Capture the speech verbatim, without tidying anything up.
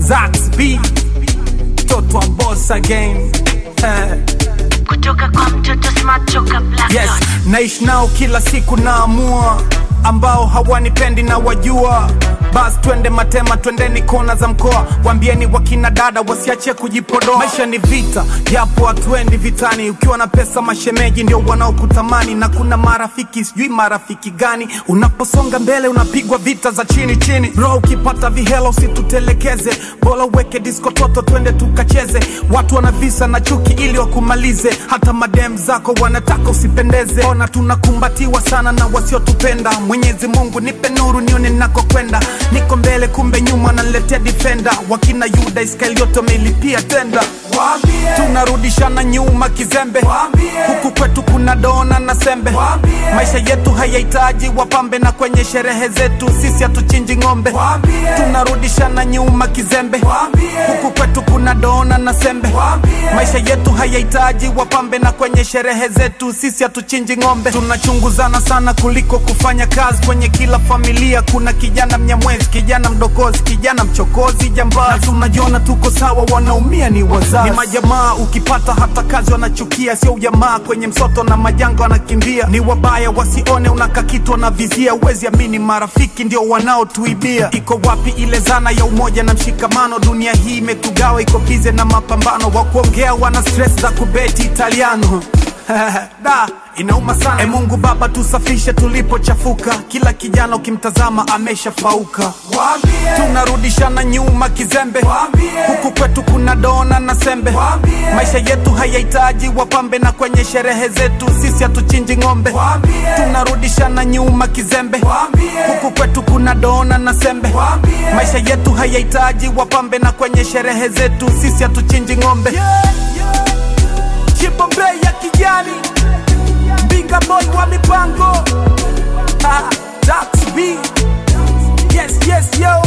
Zax B, Toto wa boss again. Kutoka kwa mtoto smart choka black. Yes, naishi nao kila siku naamua, ambao hawanipendi na wajua. Bas twende Matema, twendeni kona za mkoa, waambieni wakina dada wasiache kujipodoa. Maisha ni vita, japo hatuendi vitani. Ukiwa na pesa mashemeji ndio wanaokutamani, na kuna marafiki sijui marafiki gani. Unaposonga mbele unapigwa vita za chini chini. Bro, ukipata vihela usitutelekeze, bora uweke disco toto twende tukacheze. Watu wanavisa na chuki ili wakumalize, hata madem zako wanataka usipendeze. Ona tunakumbatiwa sana na wasiotupenda. Mwenyezi Mungu nipe nuru nione nako kwenda. Niko mbele kumbe nyuma naletea defender. Wakina Yuda Iskariote wamelipia tenda. Tunarudishana nyuma kizembe. Huku kwetu kuna dona na sembe. Maisha yetu hayahitaji wapambe, na kwenye sherehe zetu sisi hatuchinji ng'ombe. Tunarudishana nyuma kizembe. Huku kwetu kuna dona na sembe. Maisha yetu hayahitaji wapambe, na kwenye sherehe zetu sisi hatuchinji ng'ombe. Tunachunguzana sana kuliko kufanya kazi. Kwenye kila familia kuna kijana mnyamwezi, kijana mdokozi, kijana mchokozi, jambazi. Tunajiona tuko sawa, wanaumia ni wazazi. Ni majamaa ukipata hata kazi wanachukia. Sio ujamaa kwenye msoto na majanga wanakimbia. Ni wabaya wasione unakakitwa na vizia. Uwezi amini marafiki ndio wanaotuibia. Iko wapi ile zana ya umoja na mshikamano? Dunia hii imetugawa, iko bize na mapambano. Wa kuongea wana stress za kubeti Italiano. Da, inauma sana. E Mungu Baba tusafishe tulipochafuka. Kila kijana ukimtazama ameshafauka. Tunarudishana nyuma kizembe. Huku kwetu kuna dona na sembe. Maisha yetu hayahitaji wapambe, na kwenye sherehe zetu sisi hatuchinji ng'ombe. Tunarudishana nyuma kizembe. Huku kwetu kuna dona na sembe. Maisha yetu hayahitaji wapambe, na kwenye sherehe zetu sisi hatuchinji ng'ombe. Chipombe ya kijani, Binga boy wa mipango. Ha, Zax B. Yes, yes, yo.